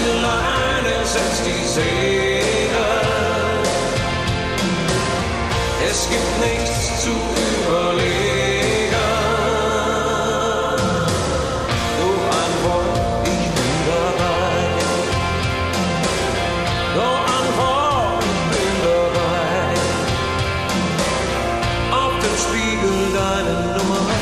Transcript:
Leine setzt die Segel. Es gibt nichts zu